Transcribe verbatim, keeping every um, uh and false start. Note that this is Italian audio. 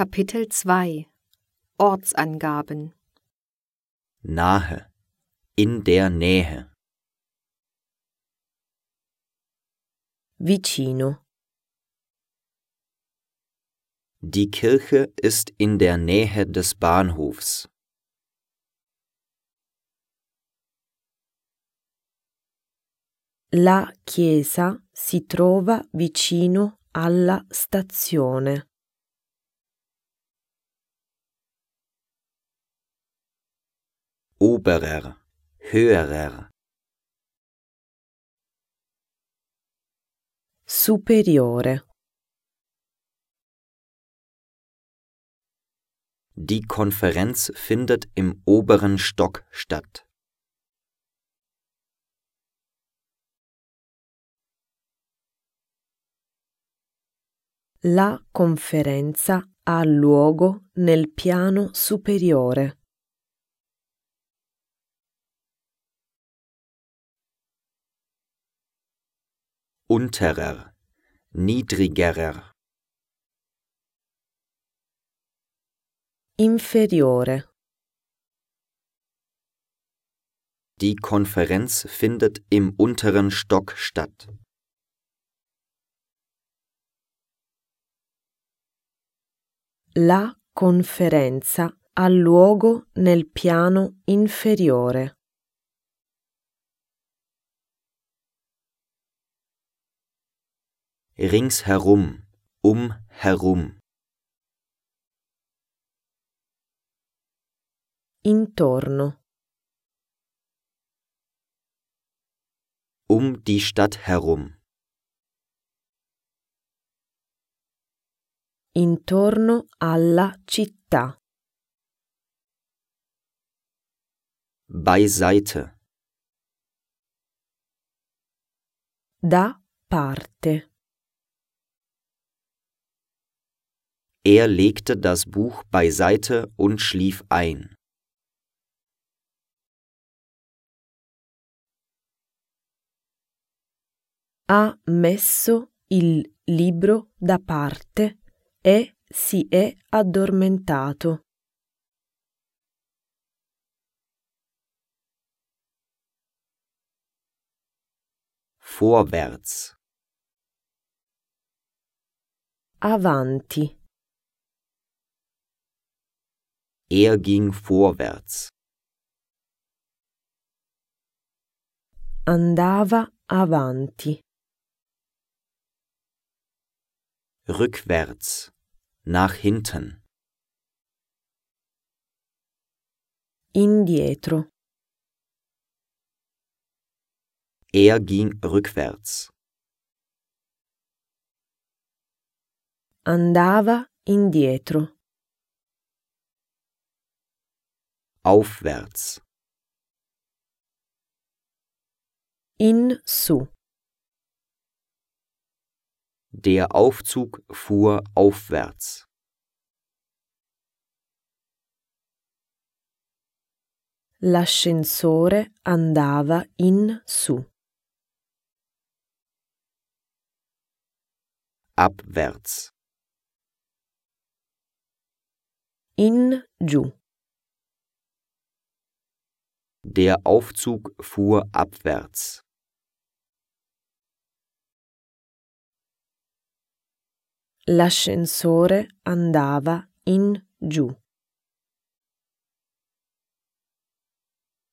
Kapitel zwei Ortsangaben. Nahe, in der Nähe. Vicino. Die Kirche ist in der Nähe des Bahnhofs. La chiesa si trova vicino alla stazione. Oberer, höherer. Superiore. Die Konferenz findet im oberen Stock statt. La conferenza ha luogo nel piano superiore. Unterer, niedrigerer. Inferiore. Die Konferenz findet im unteren Stock statt. La conferenza ha luogo nel piano inferiore. Ringsherum, um herum. Intorno. Um die Stadt herum. Intorno alla città. Beiseite. Da parte. Er legte das Buch beiseite und schlief ein. Ha messo il libro da parte e si è addormentato. Vorwärts. Avanti. Er ging vorwärts. Andava avanti. Rückwärts. Nach hinten. Indietro. Er ging rückwärts. Andava indietro. Aufwärts. In su. Der Aufzug fuhr aufwärts. L'ascensore andava in su. Abwärts. In giù. Der Aufzug fuhr abwärts. L'ascensore andava in giù.